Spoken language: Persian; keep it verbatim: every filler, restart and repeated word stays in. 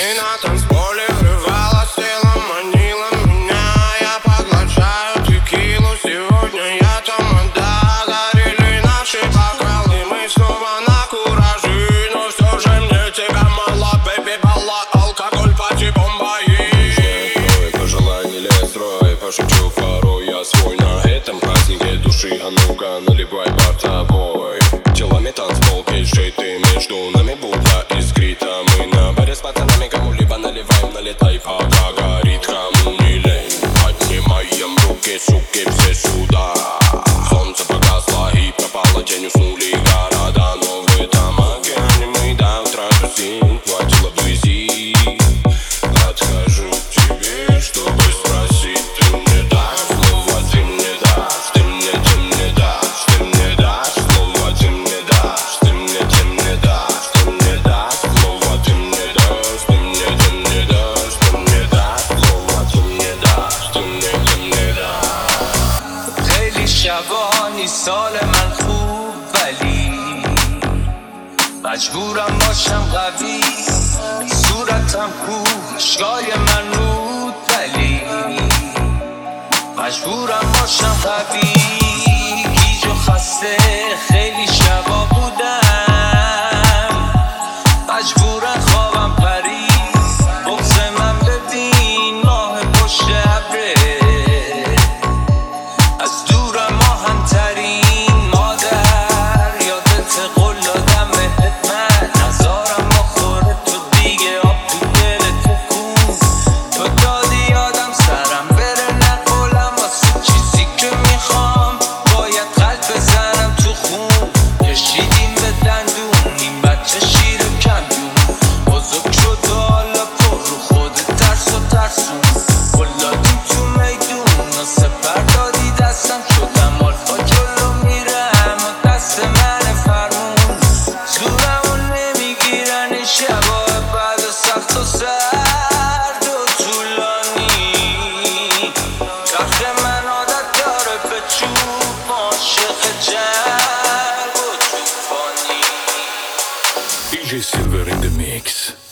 Ты на танцполе врывалась телом, манила меня. Я поглощаю текилу, сегодня я тамада. Горели наши бокалы, мы снова на кураже. Но все же мне тебя мало, бэби, бала. Алкоголь, пати, бомба и пожелай, не лезь, строй. Пошучу фару, я свой на этом празднике души. А ну-ка, наливай бортовой. Телами танцпол, кейшей, ты между нами будто искрит. А мы на баре с пацанами кому-либо наливаем. Налетай, пока горит, кому не лень. Поднимаем руки, суки, все сюда. Солнце погасло и пропало, тень, уснули города. Но в этом океане мы до утра тусим. Хватило вблизи. Отхожу к тебе, чтобы спросить. Ты мне дашь слово, ты мне дашь. Ты мне, ты мне дашь. Ты мне дашь слово, ты мне дашь. Ты мне, ты мне дашь. Ты мне дашь слово, ты мне дашь. Ты мне, ты мне дашь. Ты мне дашь слово, ты мне дашь. Ты мне, ты мне дашь. خیلی شبانی سال من خوب ولی مجبورم باشم قوی. صورتم کو اشکای من رود ولی مجبورم باشم قوی. گیج و خسته خیلی شبا بودم، مجبورم خوابم پرید. بغض من ببین ماه پشت ابره، از دورم آهن‌ترین مادر. یادت قول دادم بهت من نزارم بخوره تو دیگه آب تو دلت کن. تو دادی یادم سرم بره نقولم واسه چیزی که میخوام. باید قلب بزنم تو خون. کشیدیم به دندون این بچه شیر و کندون. بزرگ شد و حالا پر رو خودت ترس و ترسون. قلادیم تو میدون و سپر دادی دستم. شدم آلفا جلو میرم و دست من فرمون. زورمو نمیگیرن این شبای بعد سخت و سرد و طولانی. رخ من عادت داره به چوب، عاشق جنگ و توفانی. دی جی Silver in the mix.